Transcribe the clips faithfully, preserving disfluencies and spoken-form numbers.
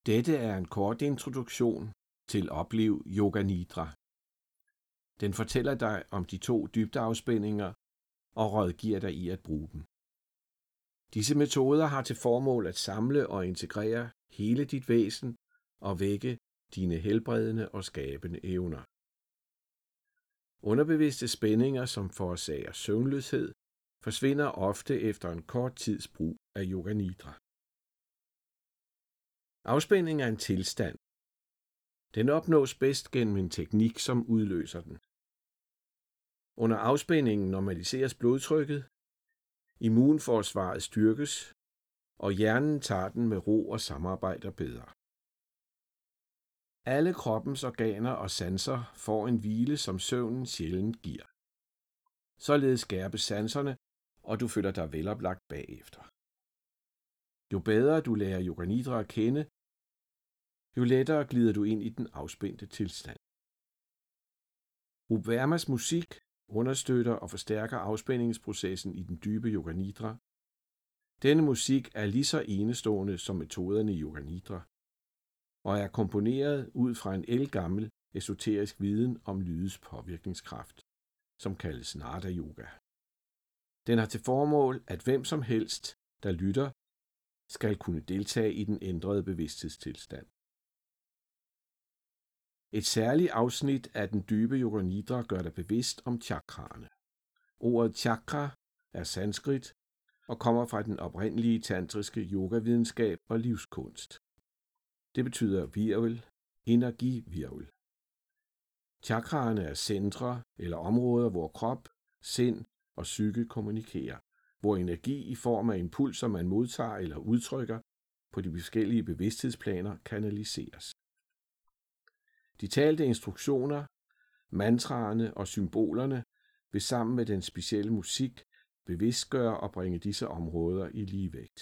Dette er en kort introduktion til Oplev Yoga Nidra. Den fortæller dig om de to dybdeafspændinger og rådgiver dig i at bruge dem. Disse metoder har til formål at samle og integrere hele dit væsen og vække dine helbredende og skabende evner. Underbevidste spændinger, som forårsager søvnløshed, forsvinder ofte efter en kort tids brug af Yoga Nidra. Afspænding er en tilstand. Den opnås bedst gennem en teknik, som udløser den. Under afspændingen normaliseres blodtrykket, immunforsvaret styrkes, og hjernen tager den med ro og samarbejder bedre. Alle kroppens organer og sanser får en hvile, som søvnen sjældent giver. Således skærpes sanserne, og du føler dig veloplagt bagefter. Jo bedre du lærer Yoga Nidra at kende, jo lettere glider du ind i den afspændte tilstand. Rup Vermas musik understøtter og forstærker afspændingsprocessen i den dybe Yoga Nidra. Denne musik er lige så enestående som metoderne i Yoga Nidra, og er komponeret ud fra en ældgammel esoterisk viden om lydets påvirkningskraft, som kaldes Nada Yoga. Den har til formål, at hvem som helst, der lytter, skal kunne deltage i den ændrede bevidsthedstilstand. Et særligt afsnit af den dybe Yoga Nidra gør dig bevidst om chakraerne. Ordet chakra er sanskrit og kommer fra den oprindelige tantriske yogavidenskab og livskunst. Det betyder virvel, energivirvel. Chakraerne er centre eller områder, hvor krop, sind og psyke kommunikerer, hvor energi i form af impulser, man modtager eller udtrykker på de forskellige bevidsthedsplaner, kanaliseres. De talte instruktioner, mantraerne og symbolerne vil sammen med den specielle musik bevidstgøre og bringe disse områder i ligevægt.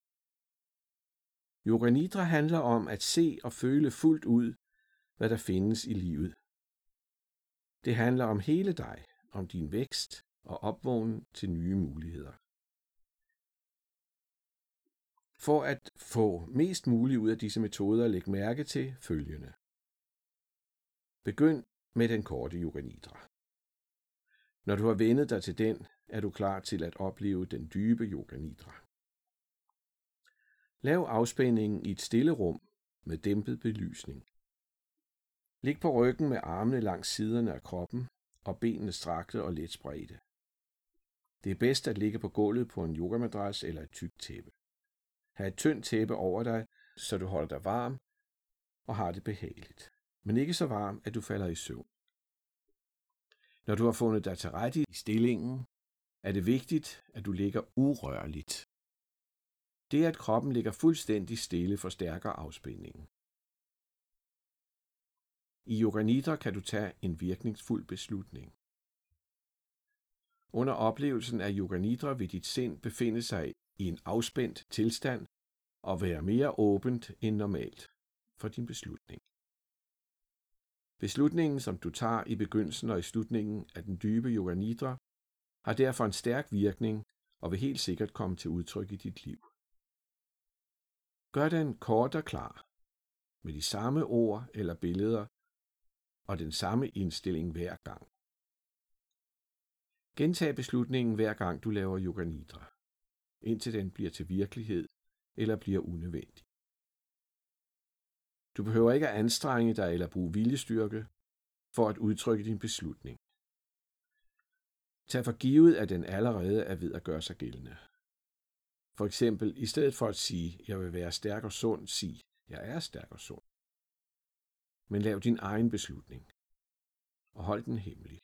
Yoga Nidra handler om at se og føle fuldt ud, hvad der findes i livet. Det handler om hele dig, om din vækst og opvågnen til nye muligheder. For at få mest muligt ud af disse metoder, læg mærke til følgende. Begynd med den korte Yoga Nidra. Når du har vænnet dig til den, er du klar til at opleve den dybe Yoga Nidra. Lav afspændingen i et stille rum med dæmpet belysning. Lig på ryggen med armene langs siderne af kroppen og benene strakte og let spredte. Det er bedst at ligge på gulvet på en yogamadras eller et tykt tæppe. Ha' et tyndt tæppe over dig, så du holder dig varm og har det behageligt, men ikke så varm, at du falder i søvn. Når du har fundet dig til rette i stillingen, er det vigtigt, at du ligger urørligt. Det, at kroppen ligger fuldstændig stille, forstærker afspændingen. I Yoga Nidra kan du tage en virkningsfuld beslutning. Under oplevelsen af Yoga Nidra vil dit sind befinde sig i en afspændt tilstand og være mere åbent end normalt for din beslutning. Beslutningen, som du tager i begyndelsen og i slutningen af den dybe Yoga Nidra, har derfor en stærk virkning og vil helt sikkert komme til udtryk i dit liv. Gør den kort og klar, med de samme ord eller billeder og den samme indstilling hver gang. Gentag beslutningen hver gang du laver Yoga Nidra, indtil den bliver til virkelighed eller bliver unødvendig. Du behøver ikke at anstrenge dig eller bruge viljestyrke for at udtrykke din beslutning. Tag for givet, at den allerede er ved at gøre sig gældende. For eksempel, i stedet for at sige, jeg vil være stærk og sund, sig, jeg er stærk og sund. Men lav din egen beslutning, og hold den hemmelig.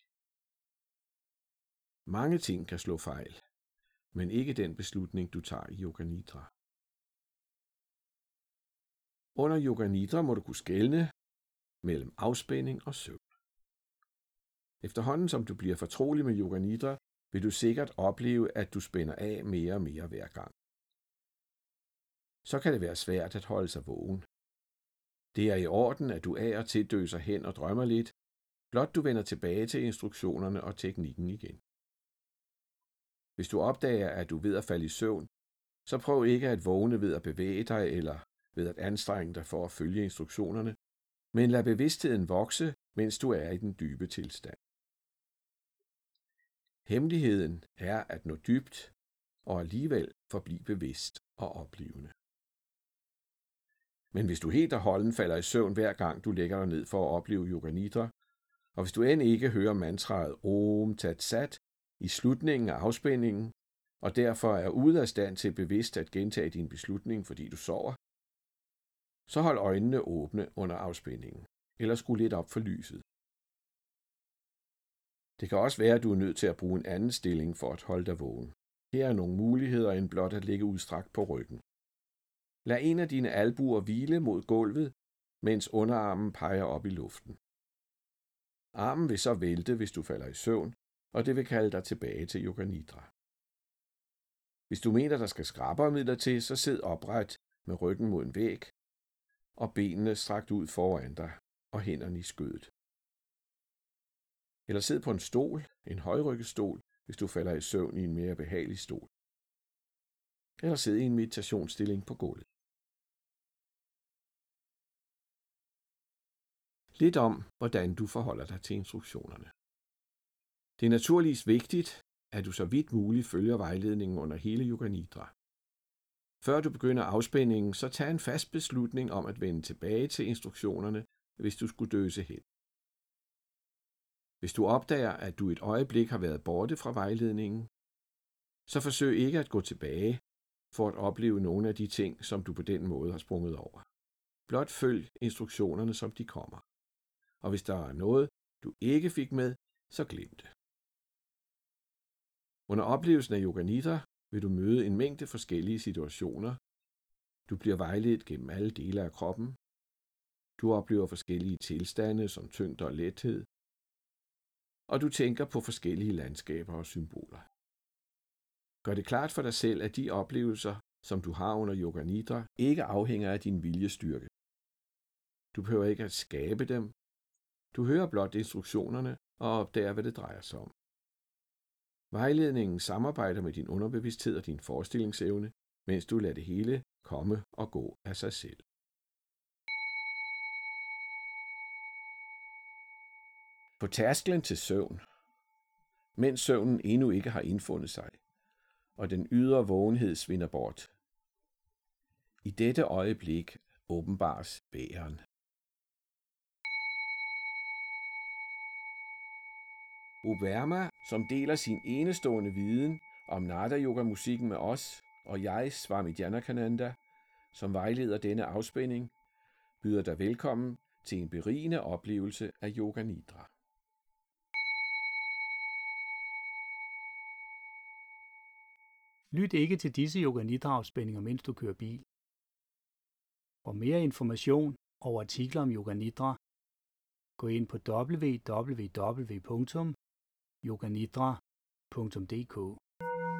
Mange ting kan slå fejl, men ikke den beslutning, du tager i Yoga Nidra. Under Yoga Nidra må du kunne skelne mellem afspænding og søvn. Efterhånden som du bliver fortrolig med Yoga Nidra, vil du sikkert opleve, at du spænder af mere og mere hver gang. Så kan det være svært at holde sig vågen. Det er i orden, at du af og til døser hen og drømmer lidt, blot du vender tilbage til instruktionerne og teknikken igen. Hvis du opdager, at du er ved at falde i søvn, så prøv ikke at vågne ved at bevæge dig eller ved at anstrenge dig for at følge instruktionerne, men lad bevidstheden vokse, mens du er i den dybe tilstand. Hemmeligheden er at nå dybt og alligevel forblive bevidst og oplevende. Men hvis du helt og holden falder i søvn hver gang du lægger dig ned for at opleve Yoga Nidra, og hvis du end ikke hører mantraet Om Tat Sat i slutningen af afspændingen, og derfor er ude af stand til bevidst at gentage din beslutning, fordi du sover, så hold øjnene åbne under afspændingen, eller skru lidt op for lyset. Det kan også være, at du er nødt til at bruge en anden stilling for at holde dig vågen. Her er nogle muligheder end blot at ligge udstrakt på ryggen. Lad en af dine albuer hvile mod gulvet, mens underarmen peger op i luften. Armen vil så vælte, hvis du falder i søvn, og det vil kalde dig tilbage til Yoga Nidra. Hvis du mener, der skal skrabermidler til, så sid opret med ryggen mod en væg, og benene strakt ud foran dig, og hænderne i skødet. Eller sid på en stol, en højrykket stol, hvis du falder i søvn i en mere behagelig stol. Eller sid i en meditationsstilling på gulvet. Lidt om, hvordan du forholder dig til instruktionerne. Det er naturligvis vigtigt, at du så vidt muligt følger vejledningen under hele Yoga Nidra. Før du begynder afspændingen, så tag en fast beslutning om at vende tilbage til instruktionerne, hvis du skulle døse hen. Hvis du opdager, at du et øjeblik har været borte fra vejledningen, så forsøg ikke at gå tilbage for at opleve nogle af de ting, som du på den måde har sprunget over. Blot følg instruktionerne, som de kommer. Og hvis der er noget, du ikke fik med, så glem det. Under oplevelsen af Yoga Nidra vil du møde en mængde forskellige situationer. Du bliver vejledt gennem alle dele af kroppen. Du oplever forskellige tilstande som tyngde og lethed. Og du tænker på forskellige landskaber og symboler. Gør det klart for dig selv, at de oplevelser, som du har under Yoga Nidra, ikke afhænger af din viljestyrke. Du behøver ikke at skabe dem. Du hører blot instruktionerne og opdager, hvad det drejer sig om. Vejledningen samarbejder med din underbevidsthed og din forestillingsevne, mens du lader det hele komme og gå af sig selv. På tærsklen til søvn, mens søvnen endnu ikke har indfundet sig, og den ydre vågenhed svinder bort. I dette øjeblik åbenbares bæren. Oberma, som deler sin enestående viden om Nada-yoga-musikken med os, og jeg, Swami Janakananda, som vejleder denne afspænding, byder dig velkommen til en berigende oplevelse af Yoga Nidra. Lyt ikke til disse Yoga Nidra-afspændinger, mens du kører bil. For mere information og artikler om Yoga Nidra, gå ind på w w w punktum yoga nidra punktum d k.